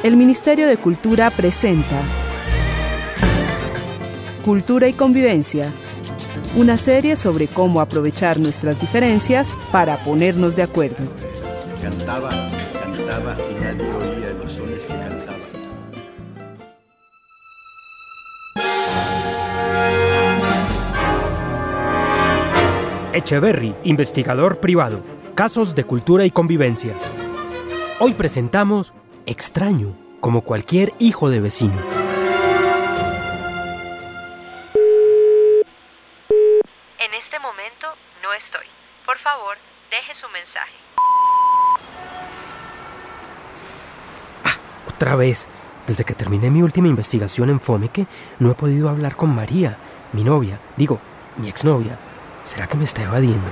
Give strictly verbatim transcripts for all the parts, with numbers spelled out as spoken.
El Ministerio de Cultura presenta Cultura y Convivencia, una serie sobre cómo aprovechar nuestras diferencias para ponernos de acuerdo. Cantaba, cantaba y nadie oía los sones que cantaba. Echeverry, investigador privado. Casos de cultura y convivencia. Hoy presentamos Extraño, como cualquier hijo de vecino. En este momento no estoy. Por favor, deje su mensaje. Ah, otra vez. Desde que terminé mi última investigación en Fomeque, no he podido hablar con María, mi novia, digo, mi exnovia. ¿Será que me está evadiendo?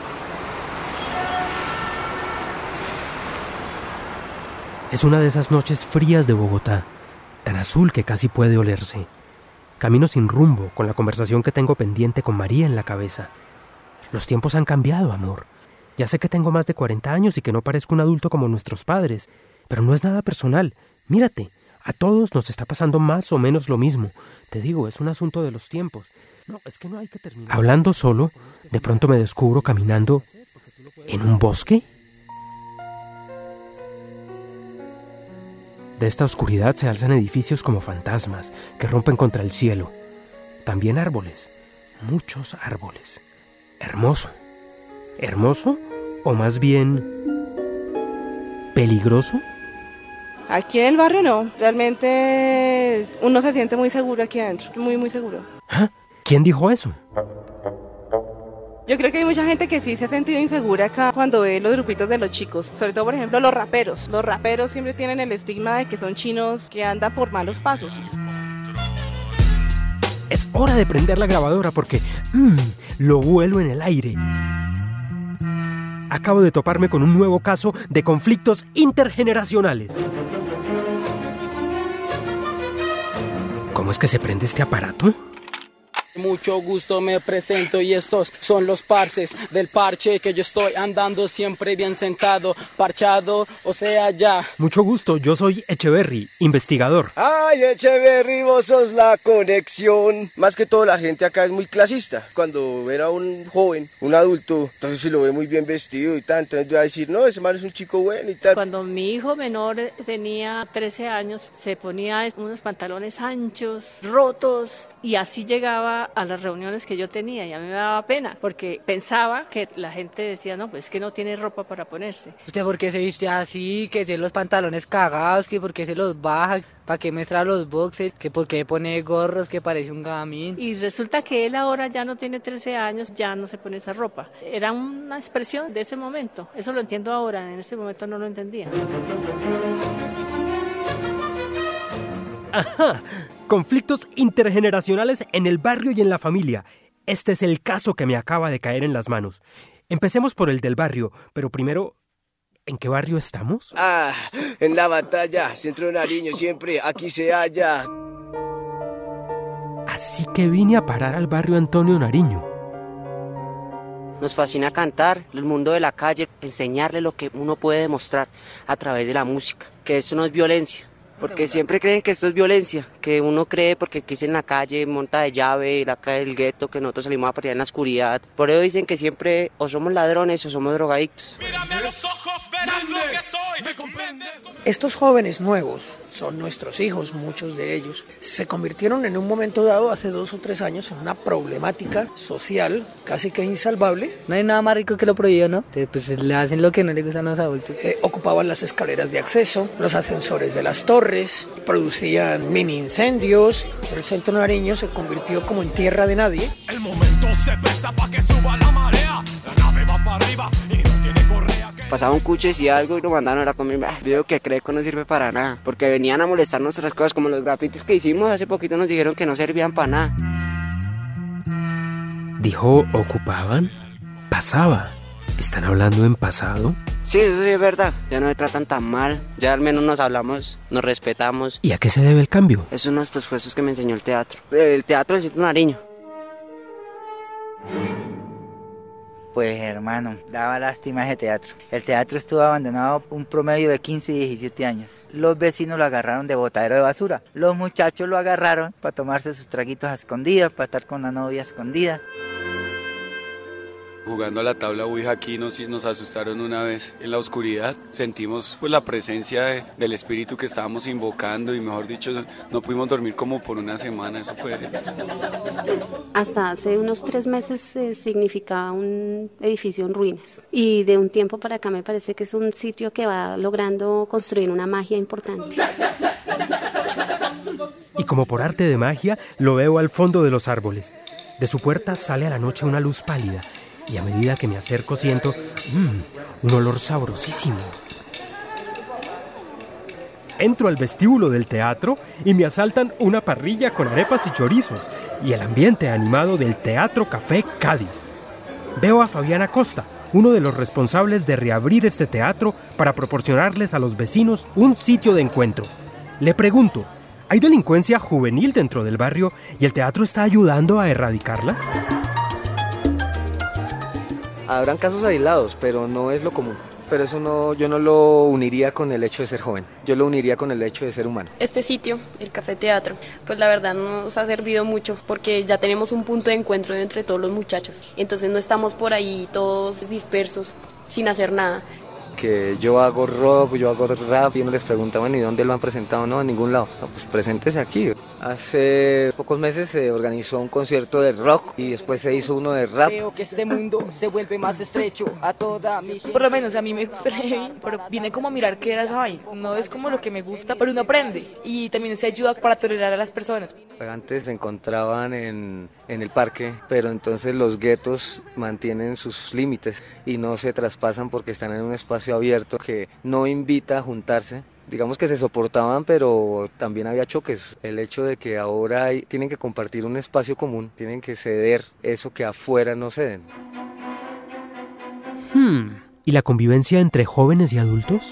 Es una de esas noches frías de Bogotá, tan azul que casi puede olerse. Camino sin rumbo, con la conversación que tengo pendiente con María en la cabeza. Los tiempos han cambiado, amor. Ya sé que tengo más de cuarenta años y que no parezco un adulto como nuestros padres, pero no es nada personal. Mírate, a todos nos está pasando más o menos lo mismo. Te digo, es un asunto de los tiempos. No, es que no hay que terminar. Hablando solo, de pronto me descubro caminando en un bosque. De esta oscuridad se alzan edificios como fantasmas que rompen contra el cielo. También árboles, muchos árboles. Hermoso. ¿Hermoso? ¿O más bien peligroso? Aquí en el barrio no. Realmente uno se siente muy seguro aquí adentro. Muy, muy seguro. ¿Ah? ¿Quién dijo eso? Yo creo que hay mucha gente que sí se ha sentido insegura acá cuando ve los grupitos de los chicos. Sobre todo, por ejemplo, los raperos. Los raperos siempre tienen el estigma de que son chinos que andan por malos pasos. Es hora de prender la grabadora porque mmm, lo vuelo en el aire. Acabo de toparme con un nuevo caso de conflictos intergeneracionales. ¿Cómo es que se prende este aparato? Mucho gusto, me presento y estos son los parces del parche que yo estoy andando siempre bien sentado, parchado, o sea ya. Mucho gusto, yo soy Echeverry, investigador. Ay, Echeverry, vos sos la conexión. Más que todo la gente acá es muy clasista. Cuando ven a un joven, un adulto, entonces se lo ve muy bien vestido y tal, entonces yo voy a decir, no, ese man es un chico bueno y tal. Cuando mi hijo menor tenía trece años, se ponía unos pantalones anchos, rotos, y así llegaba a las reuniones que yo tenía y a mí me daba pena porque pensaba que la gente decía, no, pues es que no tiene ropa para ponerse. ¿Usted por qué se viste así? Que tiene los pantalones cagados, que por qué se los baja, para qué muestra los boxers, que por qué pone gorros, que parece un gamín. Y resulta que él ahora ya no tiene trece años, ya no se pone esa ropa. Era una expresión de ese momento, eso lo entiendo ahora, en ese momento no lo entendía. Ajá. Conflictos intergeneracionales en el barrio y en la familia. Este es el caso que me acaba de caer en las manos. Empecemos por el del barrio, pero primero, ¿en qué barrio estamos? Ah, en la batalla, Centro de Nariño, siempre aquí se halla. Así que vine a parar al barrio Antonio Nariño. Nos fascina cantar, el mundo de la calle, enseñarle lo que uno puede demostrar a través de la música, que eso no es violencia. Porque siempre creen que esto es violencia, que uno cree porque aquí es en la calle, monta de llave, la calle del gueto, que nosotros salimos a pelear en la oscuridad. Por eso dicen que siempre o somos ladrones o somos drogadictos. Mírame a los ojos, verás lo que soy. ¿Me comprendes? Estos jóvenes nuevos son nuestros hijos, muchos de ellos. Se convirtieron en un momento dado, hace dos o tres años, en una problemática social casi que insalvable. No hay nada más rico que lo prohibido, ¿no? Entonces, pues le hacen lo que no le gustan a los adultos. Eh, ocupaban las escaleras de acceso, los ascensores de las torres, producían mini incendios. El Centro Nariño se convirtió como en tierra de nadie. El momento se presta para que suba la marea. La nave va para arriba y no tiene correa. Que... Pasaba un cucho y decía algo y lo mandaban a comer. Veo que Creco no sirve para nada. Porque venían a molestar nuestras cosas, como los grafitis que hicimos hace poquito nos dijeron que no servían para nada. ¿Dijo ocupaban? Pasaba. ¿Están hablando en pasado? Sí, eso sí es verdad. Ya no me tratan tan mal. Ya al menos nos hablamos, nos respetamos. ¿Y a qué se debe el cambio? Es unos presupuestos que me enseñó el teatro. El teatro del Centro Nariño. Pues hermano, daba lástima ese teatro. El teatro estuvo abandonado un promedio de quince y diecisiete años. Los vecinos lo agarraron de botadero de basura. Los muchachos lo agarraron para tomarse sus traguitos a escondidas, para estar con la novia escondida. Jugando a la tabla Ouija aquí nos, nos asustaron una vez en la oscuridad. Sentimos pues la presencia de, del espíritu que estábamos invocando y mejor dicho no pudimos dormir como por una semana. Eso fue. Hasta hace unos tres meses eh, significaba un edificio en ruinas y de un tiempo para acá me parece que es un sitio que va logrando construir una magia importante. Y como por arte de magia lo veo al fondo de los árboles. De su puerta sale a la noche una luz pálida. Y a medida que me acerco siento mmm, un olor sabrosísimo. Entro al vestíbulo del teatro y me asaltan una parrilla con arepas y chorizos y el ambiente animado del Teatro Café Cádiz. Veo a Fabián Acosta, uno de los responsables de reabrir este teatro para proporcionarles a los vecinos un sitio de encuentro. Le pregunto, ¿hay delincuencia juvenil dentro del barrio y el teatro está ayudando a erradicarla? Habrán casos aislados, pero no es lo común. Pero eso no, yo no lo uniría con el hecho de ser joven. Yo lo uniría con el hecho de ser humano. Este sitio, el Café Teatro, pues la verdad nos ha servido mucho porque ya tenemos un punto de encuentro entre todos los muchachos. Entonces no estamos por ahí todos dispersos, sin hacer nada. Que yo hago rock, yo hago rap y uno les pregunta, bueno, ¿y dónde lo han presentado? No, en ningún lado. No, pues preséntese aquí. Hace pocos meses se organizó un concierto de rock y después se hizo uno de rap. Creo que este mundo se vuelve más estrecho a toda mi... Por lo menos a mí me gusta el heavy, pero viene como a mirar qué era esa vaina. No es como lo que me gusta, pero uno aprende y también se ayuda para tolerar a las personas. Antes se encontraban en, en el parque, pero entonces los guetos mantienen sus límites y no se traspasan porque están en un espacio abierto que no invita a juntarse. Digamos que se soportaban, pero también había choques. El hecho de que ahora hay, tienen que compartir un espacio común, tienen que ceder eso que afuera no ceden. Hmm. ¿Y la convivencia entre jóvenes y adultos?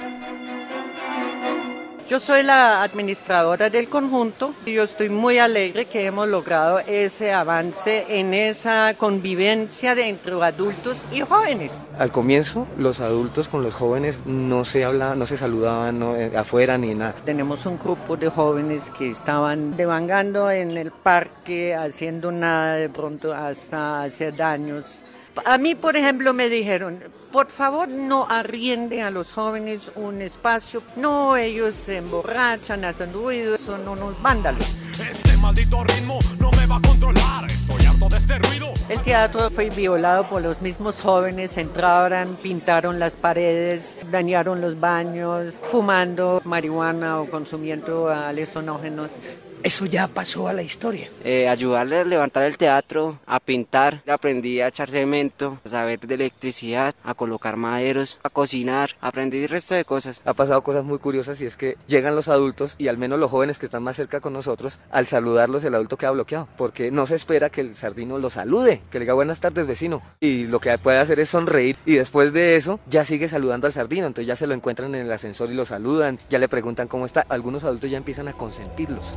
Yo soy la administradora del conjunto y yo estoy muy alegre que hemos logrado ese avance en esa convivencia entre adultos y jóvenes. Al comienzo, los adultos con los jóvenes no se hablaban, no se saludaban no, eh, afuera ni nada. Tenemos un grupo de jóvenes que estaban devangando en el parque, haciendo nada de pronto hasta hace daños. A mí, por ejemplo, me dijeron, por favor, no arriende a los jóvenes un espacio. No, ellos se emborrachan, hacen ruido, son unos vándalos. Este maldito ritmo no me va a controlar, estoy harto de este ruido. El teatro fue violado por los mismos jóvenes, entraron, pintaron las paredes, dañaron los baños, fumando marihuana o consumiendo alucinógenos. Eso ya pasó a la historia. Eh, ayudarle a levantar el teatro, a pintar. Aprendí a echar cemento, a saber de electricidad, a colocar maderos, a cocinar. Aprendí el resto de cosas. Ha pasado cosas muy curiosas y es que llegan los adultos y al menos los jóvenes que están más cerca con nosotros, al saludarlos el adulto queda bloqueado. Porque no se espera que el sardino lo salude, que le diga buenas tardes vecino. Y lo que puede hacer es sonreír y después de eso ya sigue saludando al sardino. Entonces ya se lo encuentran en el ascensor y lo saludan, ya le preguntan cómo está. Algunos adultos ya empiezan a consentirlos.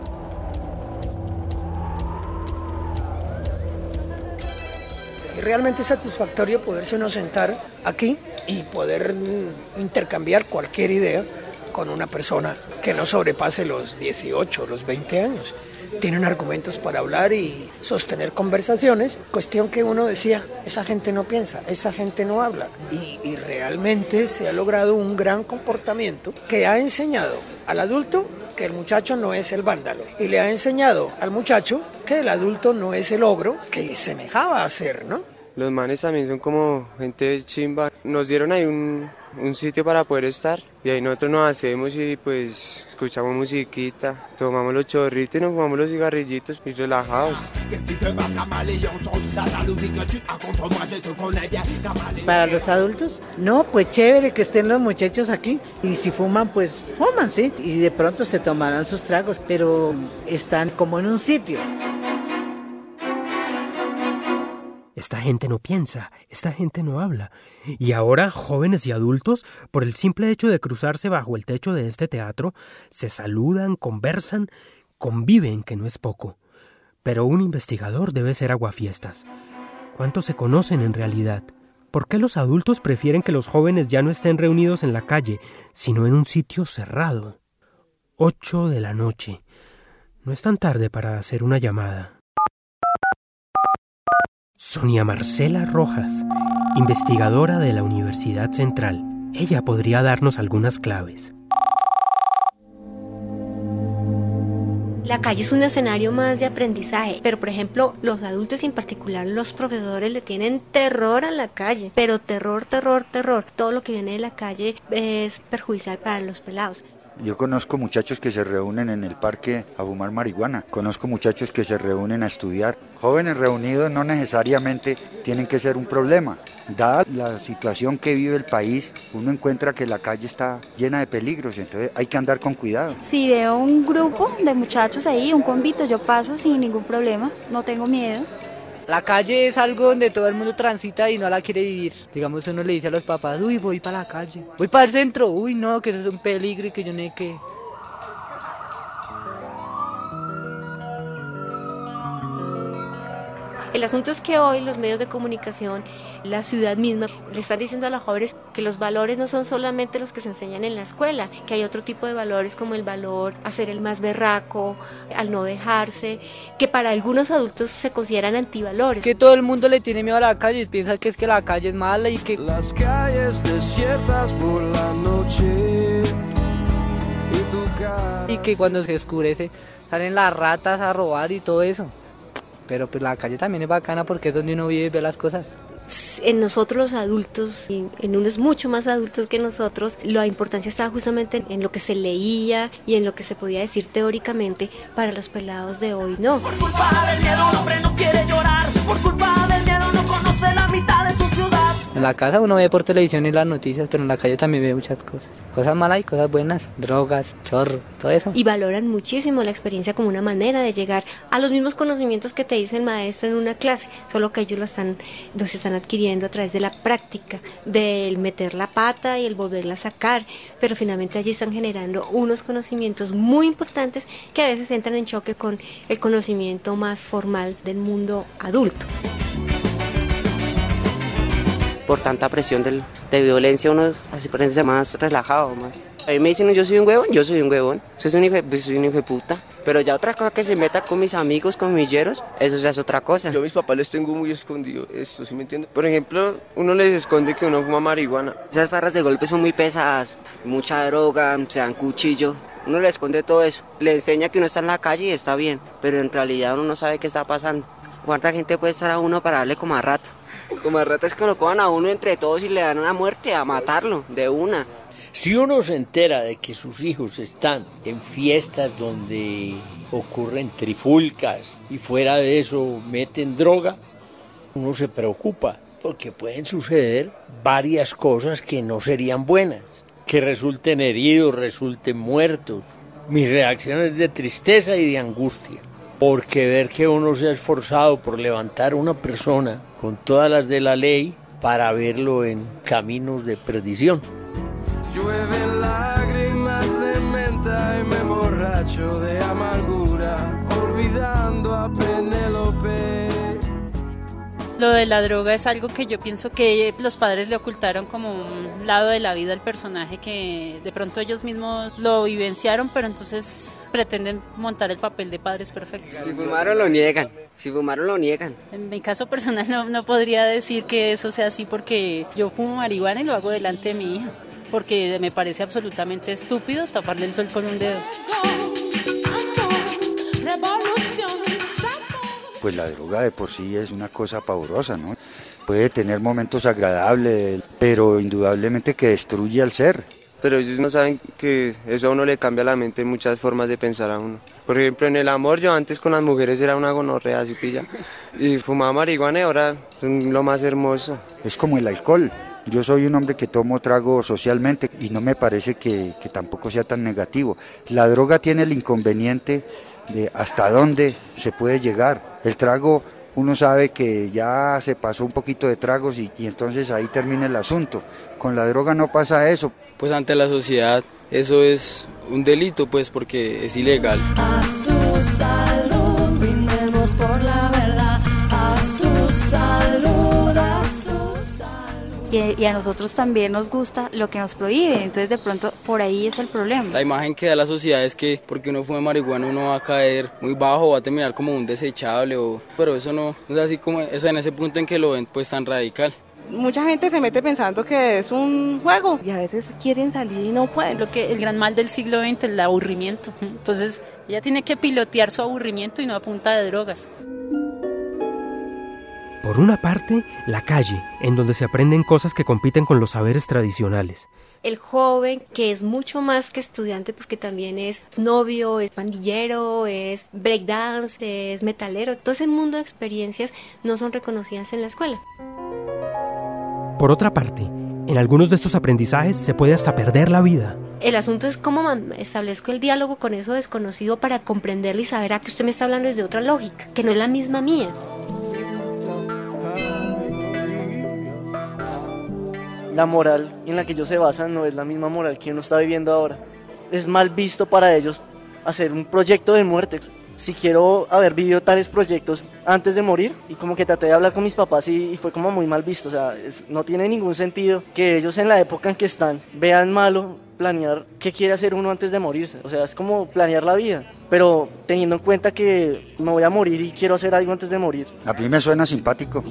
Y realmente es satisfactorio poderse uno sentar aquí y poder intercambiar cualquier idea con una persona que no sobrepase los dieciocho, los veinte años. Tienen argumentos para hablar y sostener conversaciones, cuestión que uno decía, esa gente no piensa, esa gente no habla. Y, y realmente se ha logrado un gran comportamiento que ha enseñado al adulto que el muchacho no es el vándalo y le ha enseñado al muchacho que el adulto no es el ogro que semejaba a ser, ¿no? Los manes también son como gente chimba. Nos dieron ahí un, un sitio para poder estar y ahí nosotros nos hacemos y pues escuchamos musiquita, tomamos los chorritos y nos fumamos los cigarrillitos y relajados. Para los adultos, no, pues chévere que estén los muchachos aquí y si fuman, pues fuman, sí, y de pronto se tomarán sus tragos, pero están como en un sitio. Esta gente no piensa, esta gente no habla. Y ahora, jóvenes y adultos, por el simple hecho de cruzarse bajo el techo de este teatro, se saludan, conversan, conviven, que no es poco. Pero un investigador debe ser aguafiestas. ¿Cuántos se conocen en realidad? ¿Por qué los adultos prefieren que los jóvenes ya no estén reunidos en la calle, sino en un sitio cerrado? Ocho de la noche. No es tan tarde para hacer una llamada. Sonia Marcela Rojas, investigadora de la Universidad Central. Ella podría darnos algunas claves. La calle es un escenario más de aprendizaje, pero por ejemplo los adultos y en particular los profesores le tienen terror a la calle, pero terror, terror, terror. Todo lo que viene de la calle es perjudicial para los pelados. Yo conozco muchachos que se reúnen en el parque a fumar marihuana, conozco muchachos que se reúnen a estudiar. Jóvenes reunidos no necesariamente tienen que ser un problema. Dada la situación que vive el país, uno encuentra que la calle está llena de peligros, entonces hay que andar con cuidado. Si veo un grupo de muchachos ahí, un convito, yo paso sin ningún problema, no tengo miedo. La calle es algo donde todo el mundo transita y no la quiere vivir. Digamos, uno le dice a los papás, uy, voy para la calle, voy para el centro, uy, no, que eso es un peligro y que yo no sé qué. El asunto es que hoy los medios de comunicación, la ciudad misma, le están diciendo a los jóvenes que los valores no son solamente los que se enseñan en la escuela, que hay otro tipo de valores como el valor a ser el más berraco, al no dejarse, que para algunos adultos se consideran antivalores. Que todo el mundo le tiene miedo a la calle y piensa que es que la calle es mala y que... Las calles desiertas por la noche y tu cara... Y que cuando se oscurece salen las ratas a robar y todo eso. Pero pues la calle también es bacana porque es donde uno vive y ve las cosas. En nosotros los adultos, y en unos mucho más adultos que nosotros, la importancia estaba justamente en lo que se leía y en lo que se podía decir teóricamente. Para los pelados de hoy no. Por culpa del miedo un hombre no quiere llorar, por culpa del miedo no conoce la mitad de su ciudad. En la casa uno ve por televisión y las noticias, pero en la calle también ve muchas cosas. Cosas malas y cosas buenas, drogas, chorro, todo eso. Y valoran muchísimo la experiencia como una manera de llegar a los mismos conocimientos que te dice el maestro en una clase, solo que ellos lo están, los están adquiriendo a través de la práctica, del meter la pata y el volverla a sacar, pero finalmente allí están generando unos conocimientos muy importantes que a veces entran en choque con el conocimiento más formal del mundo adulto. Por tanta presión del, de violencia uno así parece más relajado, más. A mí me dicen yo soy un huevón, yo soy un huevón, soy un hijo de, soy un hijo de puta. Pero ya otra cosa que se meta con mis amigos, con mis yeros, eso ya es otra cosa. Yo a mis papás les tengo muy escondido esto, ¿sí me entienden? Por ejemplo, uno les esconde que uno fuma marihuana. Esas barras de golpe son muy pesadas, mucha droga, se dan cuchillo. Uno le esconde todo eso, le enseña que uno está en la calle y está bien, pero en realidad uno no sabe qué está pasando. ¿Cuánta gente puede estar a uno para darle como a rato? Como a rato es que lo cojan a uno entre todos y le dan una muerte, a matarlo, de una. Si uno se entera de que sus hijos están en fiestas donde ocurren trifulcas y fuera de eso meten droga, uno se preocupa porque pueden suceder varias cosas que no serían buenas, que resulten heridos, resulten muertos. Mi reacción es de tristeza y de angustia, porque ver que uno se ha esforzado por levantar a una persona con todas las de la ley para verlo en caminos de perdición. Llueven lágrimas de menta y me emborracho de amargura, olvidando a Penélope. Lo de la droga es algo que yo pienso que los padres le ocultaron como un lado de la vida al personaje que de pronto ellos mismos lo vivenciaron, pero entonces pretenden montar el papel de padres perfectos. Si fumaron lo niegan, si fumaron lo niegan. En mi caso personal no, no podría decir que eso sea así porque yo fumo marihuana y lo hago delante de mi hija, porque me parece absolutamente estúpido taparle el sol con un dedo. Pues la droga de por sí es una cosa pavorosa, ¿no? Puede tener momentos agradables, pero indudablemente que destruye al ser. Pero ellos no saben que eso a uno le cambia la mente en muchas formas de pensar a uno. Por ejemplo, en el amor, yo antes con las mujeres era una gonorrea, así pilla. Y fumaba marihuana y ahora es lo más hermoso. Es como el alcohol. Yo soy un hombre que tomo trago socialmente y no me parece que, que tampoco sea tan negativo. La droga tiene el inconveniente de hasta dónde se puede llegar. El trago, uno sabe que ya se pasó un poquito de tragos y, y entonces ahí termina el asunto. Con la droga no pasa eso. Pues ante la sociedad eso es un delito, pues porque es ilegal. A su salud, brindemos por la verdad. A su salud, a su salud. y, y a nosotros también nos gusta lo que nos prohíbe, entonces de pronto por ahí es el problema. La imagen que da la sociedad es que porque uno fume marihuana uno va a caer muy bajo, va a terminar como un desechable, o, pero eso no, no es así como, es en ese punto en que lo ven pues tan radical. Mucha gente se mete pensando que es un juego y a veces quieren salir y no pueden. Lo que el gran mal del siglo veinte es el aburrimiento. Entonces ella tiene que pilotear su aburrimiento y no a punta de drogas. Por una parte, la calle, en donde se aprenden cosas que compiten con los saberes tradicionales. El joven, que es mucho más que estudiante porque también es novio, es pandillero, es breakdance, es metalero. Todo ese mundo de experiencias no son reconocidas en la escuela. Por otra parte, en algunos de estos aprendizajes se puede hasta perder la vida. El asunto es cómo establezco el diálogo con eso desconocido para comprenderlo y saber a que usted me está hablando desde otra lógica, que no es la misma mía. La moral en la que ellos se basan no es la misma moral que uno está viviendo ahora. Es mal visto para ellos hacer un proyecto de muerte. Si quiero haber vivido tales proyectos antes de morir, y como que traté de hablar con mis papás y, y fue como muy mal visto, o sea, es, no tiene ningún sentido que ellos en la época en que están vean malo planear qué quiere hacer uno antes de morirse, o sea, es como planear la vida, pero teniendo en cuenta que me voy a morir y quiero hacer algo antes de morir. A mí me suena simpático.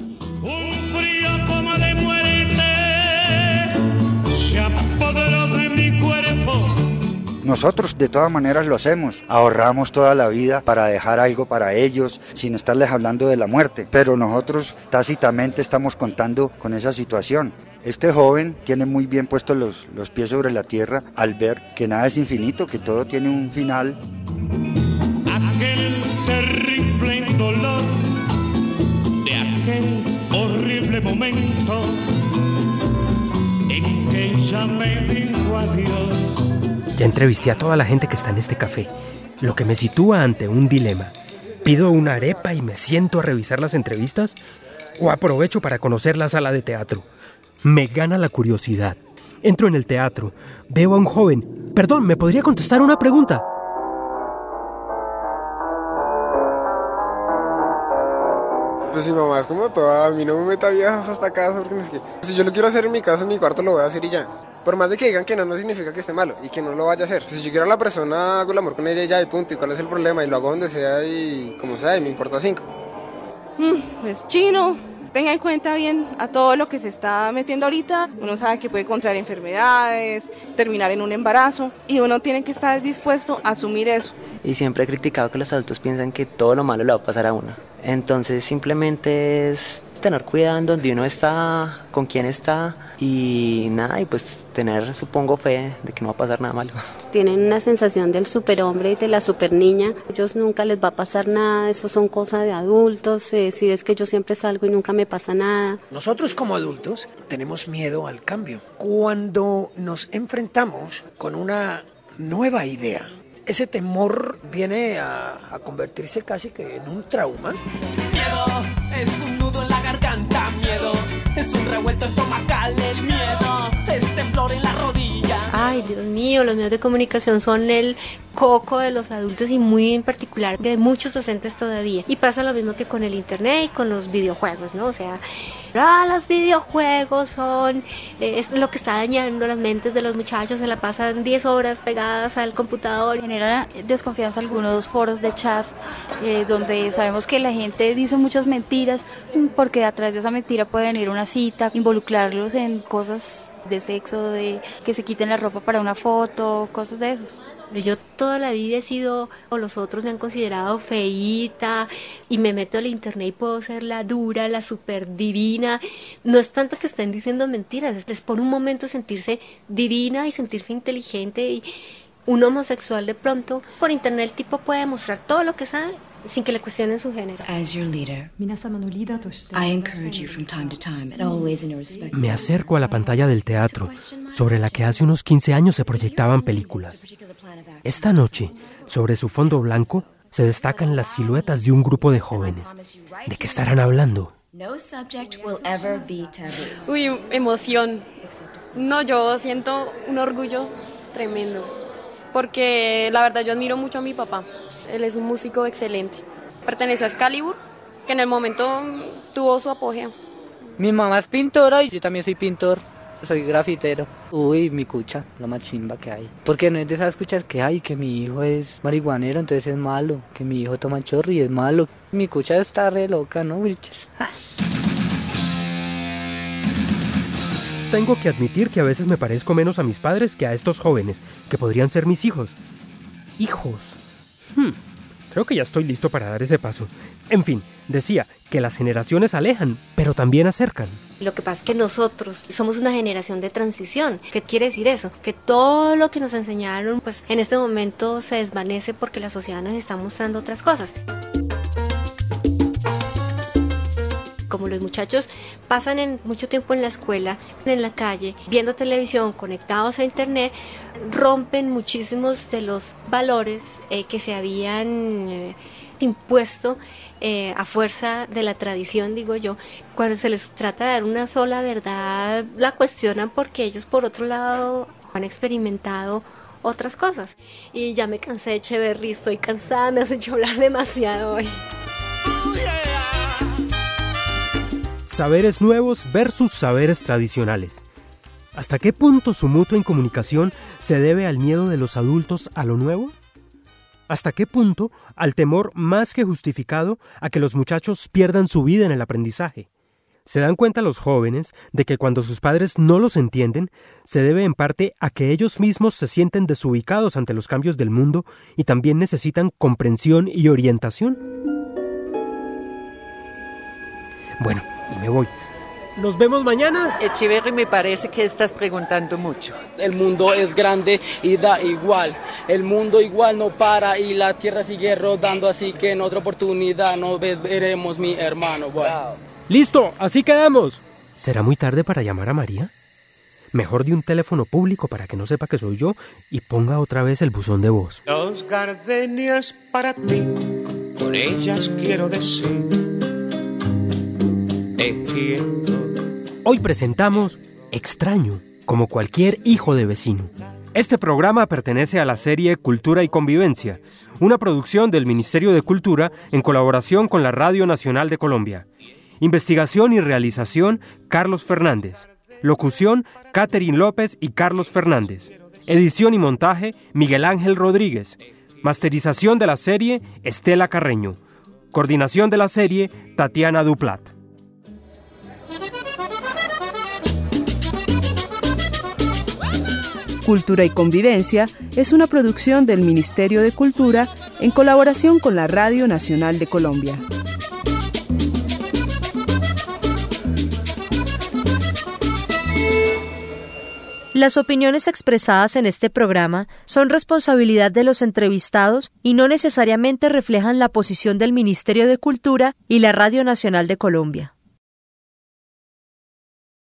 Nosotros de todas maneras lo hacemos, ahorramos toda la vida para dejar algo para ellos, sin estarles hablando de la muerte, pero nosotros tácitamente estamos contando con esa situación. Este joven tiene muy bien puestos los, los pies sobre la tierra al ver que nada es infinito, que todo tiene un final. Aquel terrible dolor de aquel horrible momento en que ella me dijo adiós. Ya entrevisté a toda la gente que está en este café, lo que me sitúa ante un dilema. ¿Pido una arepa y me siento a revisar las entrevistas? ¿O aprovecho para conocer la sala de teatro? Me gana la curiosidad. Entro en el teatro, veo a un joven. Perdón, ¿me podría contestar una pregunta? Pues mi mamá es como toda, a mí no me meta viejas hasta casa, porque no sé qué. Si yo lo quiero hacer en mi casa, en mi cuarto, lo voy a hacer y ya. Por más de que digan que no, no significa que esté malo y que no lo vaya a hacer. Si yo quiero a la persona, hago el amor con ella y ya, y punto. ¿Y cuál es el problema? Y lo hago donde sea y como sea, y me importa cinco. Mm, es chino. Tenga en cuenta bien a todo lo que se está metiendo ahorita. Uno sabe que puede contraer enfermedades, terminar en un embarazo, y uno tiene que estar dispuesto a asumir eso. Y siempre he criticado que los adultos piensan que todo lo malo le va a pasar a uno. Entonces simplemente es tener cuidado en donde uno está, con quién está, y nada, y pues tener, supongo, fe de que no va a pasar nada malo. Tienen una sensación del superhombre y de la superniña. A ellos nunca les va a pasar nada, eso son cosas de adultos. Eh, si ves que yo siempre salgo y nunca me pasa nada. Nosotros como adultos tenemos miedo al cambio. Cuando nos enfrentamos con una nueva idea, ese temor viene a, a convertirse casi que en un trauma. Miedo es un nudo en la garganta, miedo es un revuelto estomacal, el miedo es temblor en la rodilla. Ay, Dios mío, los medios de comunicación son el coco de los adultos y muy en particular de muchos docentes todavía. Y pasa lo mismo que con el internet y con los videojuegos, ¿no? O sea, ah, los videojuegos son eh, es lo que está dañando las mentes de los muchachos, se la pasan diez horas pegadas al computador. Genera desconfianza algunos foros de chat eh, donde sabemos que la gente dice muchas mentiras porque a través de esa mentira puede venir una cita, involucrarlos en cosas de sexo, de que se quiten la ropa para una foto, cosas de esos. Yo toda la vida he sido, o los otros me han considerado feíta, y me meto al internet y puedo ser la dura, la super divina. No es tanto que estén diciendo mentiras, es por un momento sentirse divina y sentirse inteligente. Y un homosexual de pronto, por internet el tipo puede mostrar todo lo que sabe sin que le cuestionen su género. As your leader, I encourage you from time to time and always in a respect. Me acerco a la pantalla del teatro, sobre la que hace unos quince años se proyectaban películas. Esta noche, sobre su fondo blanco, se destacan las siluetas de un grupo de jóvenes. ¿De qué estarán hablando? No subject will ever be taboo. Uy, emoción. No, yo siento un orgullo tremendo, porque la verdad yo admiro mucho a mi papá. Él es un músico excelente. Perteneció a Excalibur, que en el momento tuvo su apogeo. Mi mamá es pintora y yo también soy pintor. Soy grafitero. Uy, mi cucha, la más chimba que hay. Porque no es de esas cuchas que hay, que mi hijo es marihuanero, entonces es malo. Que mi hijo toma chorro y es malo. Mi cucha está re loca, ¿no, biches? Tengo que admitir que a veces me parezco menos a mis padres que a estos jóvenes, que podrían ser mis hijos. ¿Hijos? Hmm, creo que ya estoy listo para dar ese paso. En fin, decía que las generaciones alejan, pero también acercan. Lo que pasa es que nosotros somos una generación de transición. ¿Qué quiere decir eso? Que todo lo que nos enseñaron, pues en este momento se desvanece porque la sociedad nos está mostrando otras cosas. Como los muchachos pasan en mucho tiempo en la escuela, en la calle, viendo televisión, conectados a internet, rompen muchísimos de los valores eh, que se habían eh, impuesto eh, a fuerza de la tradición, digo yo. Cuando se les trata de dar una sola verdad, la cuestionan porque ellos, por otro lado, han experimentado otras cosas. Y ya me cansé de Echeverry, estoy cansada, me has hecho hablar demasiado hoy. Saberes nuevos versus saberes tradicionales. ¿Hasta qué punto su mutua incomunicación se debe al miedo de los adultos a lo nuevo? ¿Hasta qué punto al temor más que justificado a que los muchachos pierdan su vida en el aprendizaje? ¿Se dan cuenta los jóvenes de que cuando sus padres no los entienden, se debe en parte a que ellos mismos se sienten desubicados ante los cambios del mundo y también necesitan comprensión y orientación? Bueno, y me voy. ¿Nos vemos mañana? Echeverry, me parece que estás preguntando mucho. El mundo es grande y da igual. El mundo igual no para y la tierra sigue rodando, así que en otra oportunidad nos veremos, mi hermano. Wow. ¡Listo! ¡Así quedamos! ¿Será muy tarde para llamar a María? Mejor de un teléfono público para que no sepa que soy yo y ponga otra vez el buzón de voz. Dos gardenias para ti, con ellas quiero decir, te quiero. Hoy presentamos Extraño, como cualquier hijo de vecino. Este programa pertenece a la serie Cultura y Convivencia, una producción del Ministerio de Cultura en colaboración con la Radio Nacional de Colombia. Investigación y realización, Carlos Fernández. Locución, Catherine López y Carlos Fernández. Edición y montaje, Miguel Ángel Rodríguez. Masterización de la serie, Estela Carreño. Coordinación de la serie, Tatiana Duplat. Cultura y Convivencia es una producción del Ministerio de Cultura en colaboración con la Radio Nacional de Colombia. Las opiniones expresadas en este programa son responsabilidad de los entrevistados y no necesariamente reflejan la posición del Ministerio de Cultura y la Radio Nacional de Colombia.